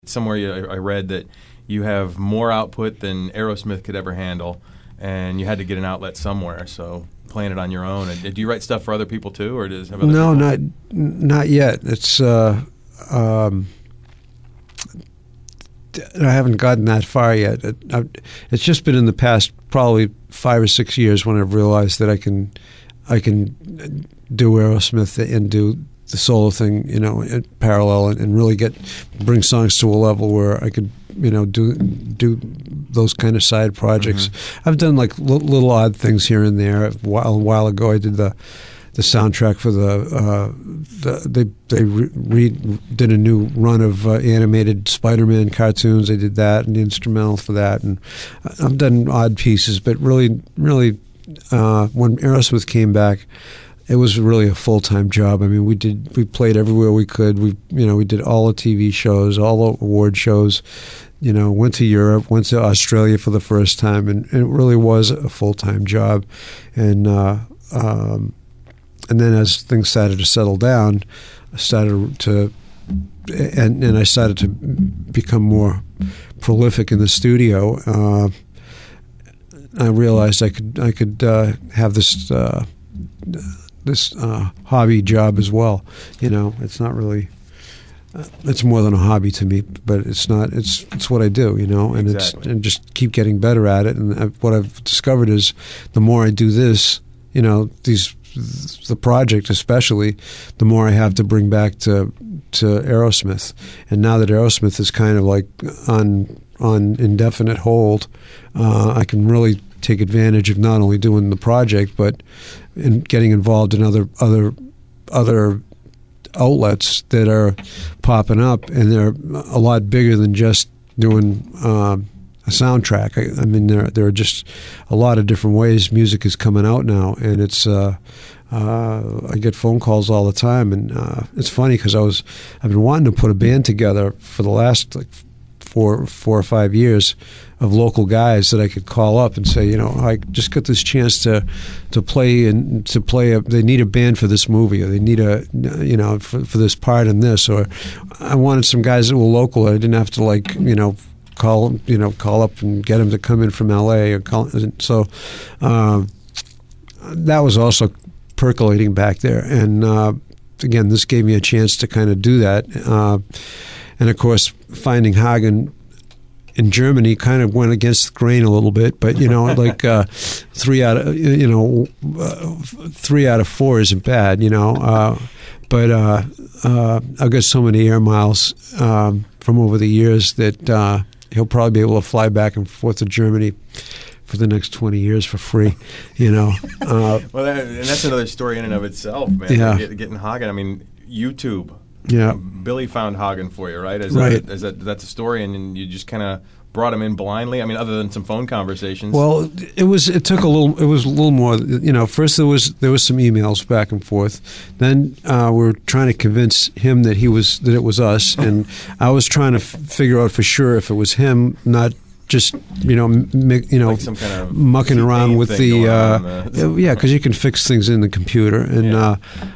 Somewhere I read that you have more output than Aerosmith could ever handle, and you had to get an outlet somewhere. So playing it on your own. And do you write stuff for other people too, or does have other No, people? not yet. I haven't gotten that far yet. It's just been in the past probably 5 or 6 years when I've realized that I can do Aerosmith and do the solo thing, in parallel, and really bring songs to a level where I could, do those kind of side projects. Mm-hmm. I've done like little odd things here and there. A while ago, I did the soundtrack for they did a new run of animated Spider-Man cartoons. They did that and the instrumental for that, and I've done odd pieces. But really, when Aerosmith came back, it was really a full-time job. I mean, we played everywhere we could. We did all the TV shows, all the award shows. Went to Europe, went to Australia for the first time, and it really was a full-time job. And then as things started to settle down, I started to become more prolific in the studio. I realized I could have this hobby job as well. It's not really. It's more than a hobby to me, but it's not. It's what I do, and Exactly. and just keep getting better at it. And what I've discovered is the more I do this, the project especially, the more I have to bring back to Aerosmith. And now that Aerosmith is kind of like on indefinite hold, I can really take advantage of not only doing the project, but in getting involved in other outlets that are popping up, and they're a lot bigger than just doing a soundtrack. I mean, there are just a lot of different ways music is coming out now, and it's I get phone calls all the time, and it's funny because I've been wanting to put a band together for the last four or 5 years of local guys that I could call up and say, I just got this chance to play they need a band for this movie, or they need for this part in this, or I wanted some guys that were local. I didn't have to call up and get them to come in from LA so that was also percolating back there, and again, this gave me a chance to kind of do that, and of course finding Hagen in Germany kind of went against the grain a little bit, but 3 out of 4 isn't bad, but I've got so many air miles from over the years that he'll probably be able to fly back and forth to Germany for the next 20 years for free, Well, and that's another story in and of itself, man. Yeah. Getting Hagen. I mean, YouTube. Yeah. Billy found Hagen for you, right? Right. That's a story, and you just kind of brought him in blindly. I mean, other than some phone conversations. Well, it was a little more. First there was some emails back and forth. Then we were trying to convince him that it was us, and I was trying to figure out for sure if it was him, not just like some kind of mucking around with the yeah, because you can fix things in the computer, and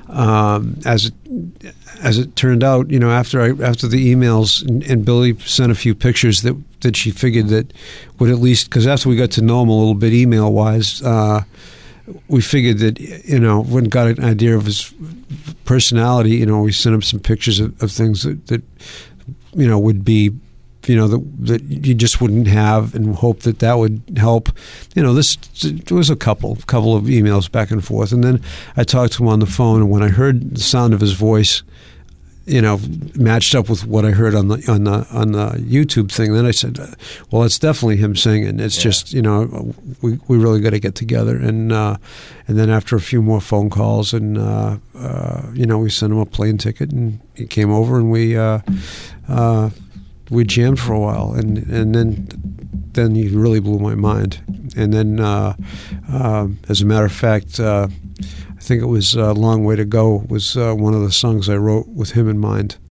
as it turned out, after the emails, and Billy sent a few pictures that she figured that would at least, because after we got to know him a little bit email wise, we figured that when got an idea of his personality, we sent him some pictures of things that would be. That you just wouldn't have, and hope that would help. There was a couple of emails back and forth, and then I talked to him on the phone, and when I heard the sound of his voice, matched up with what I heard on the YouTube thing, then I said, well, it's definitely him singing. It's just we really got to get together, and then after a few more phone calls, and we sent him a plane ticket, and he came over, and we jammed for a while, and then he really blew my mind. And then, as a matter of fact, I think it was "Long Way to Go" was one of the songs I wrote with him in mind.